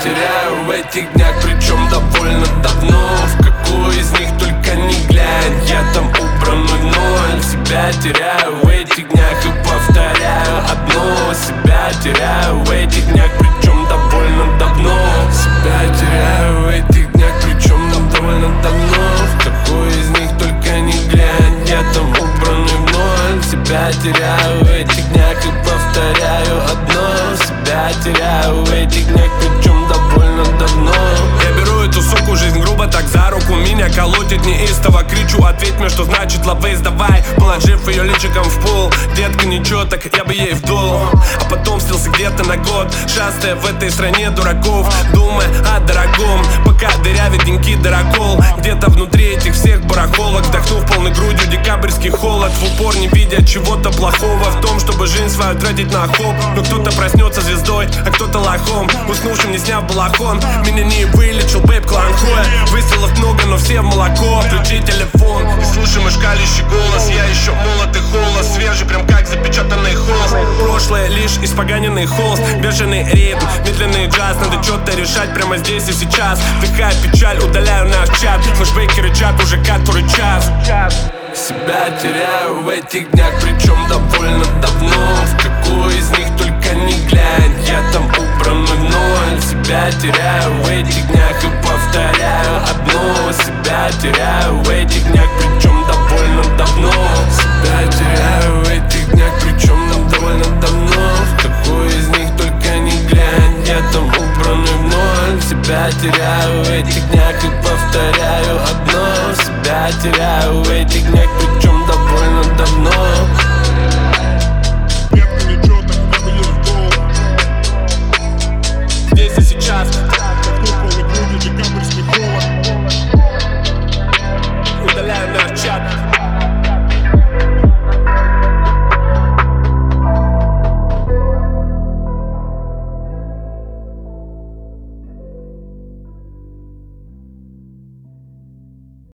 теряю в этих днях, причем довольно давно. В какую из них только не глянь, я там убран в ноль. Себя теряю в этих днях и повторяю одно. Себя теряю в этих днях, причем довольно давно. Себя теряю в этих днях, причем довольно давно. В какую из них только не глянь, я там убран в ноль. Себя теряю в этих днях и повторяю одно. Себя теряю в этих днях, причем довольно давно. Я беру эту суку, жизнь грубо так за руку. Меня колотит неистово, кричу: ответь мне, что значит лавейс, давай. Положив ее личиком в пол, детка, ничего, так я бы ей вдул. А потом слился где-то на год, шастая в этой стране дураков, думая о дорогом, пока дырявит деньги дорогол. Где-то внутри этих всех барахолок, вдохнув полной грудью декабрьский холод, в упор не видя чего-то плохого в том, чтобы жизнь свою тратить на хоп. Но кто-то проснется звездой, а кто-то лохом, уснувшим, не сняв балахон. Меня не вылечил бэйб кланхоя. Выстрелов много, но все в молоко. Включи телефон и слушай мой шкалящий голос. Я еще молод и холод, свежий, прям как запечатанный холст. Прошлое лишь испоганенный холст, бешеный ритм, медленный джаз. Надо что-то решать прямо здесь и сейчас. Вдыхая печаль, удаляю наш чат. Флэшбэки рычат уже который час. Себя теряю в этих днях, причем довольно давно. В какую из них только не глянь, я там убран в ноль. Себя теряю в этих днях и повторяю одно. Себя теряю в этих днях, причем довольно давно. Себя теряю в этих днях, причем довольно давно. В какую из них только не глянь, я там убран в ноль. Себя теряю в этих днях и повторяю одно. Себя теряю в этих днях, причем довольно давно.